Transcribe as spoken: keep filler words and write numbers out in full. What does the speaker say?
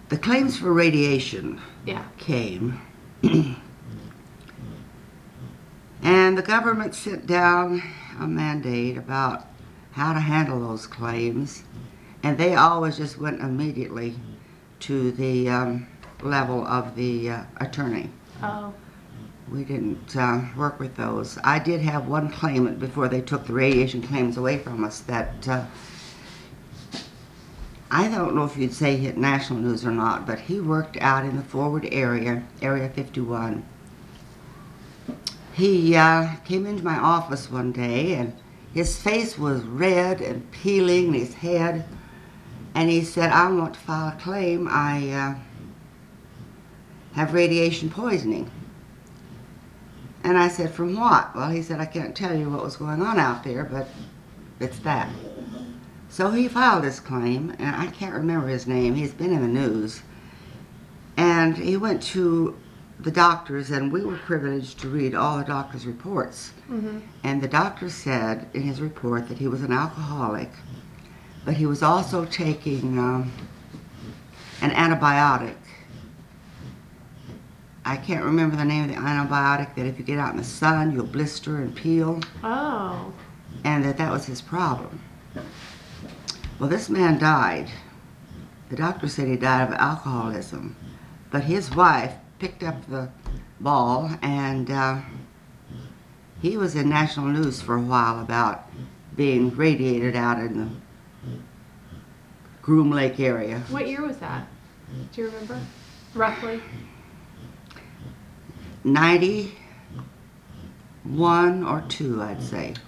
The claims for radiation Yeah. came, and the government sent down a mandate about how to handle those claims, and they always just went immediately to the um, level of the uh, attorney. Oh. We didn't uh, work with those. I did have one claimant before they took the radiation claims away from us that uh, I don't know if you'd say hit national news or not, but he worked out in the Forward area, Area fifty-one. He uh, came into my office one day and his face was red and peeling, and his head, and he said, I want to file a claim. I uh, have radiation poisoning. And I said, from what? Well, he said, I can't tell you what was going on out there, but it's that. So he filed his claim, and I can't remember his name. He's been in the news. And he went to the doctors, and we were privileged to read all the doctor's reports. Mm-hmm. And the doctor said in his report that he was an alcoholic, but he was also taking um, an antibiotic. I can't remember the name of the antibiotic, that if you get out in the sun, you'll blister and peel, Oh. and that that was his problem. Well, this man died. The doctor said he died of alcoholism, but his wife picked up the ball, and uh, he was in national news for a while about being radiated out in the Groom Lake area. What year was that? Do you remember? Roughly? ninety-one or two, I'd say.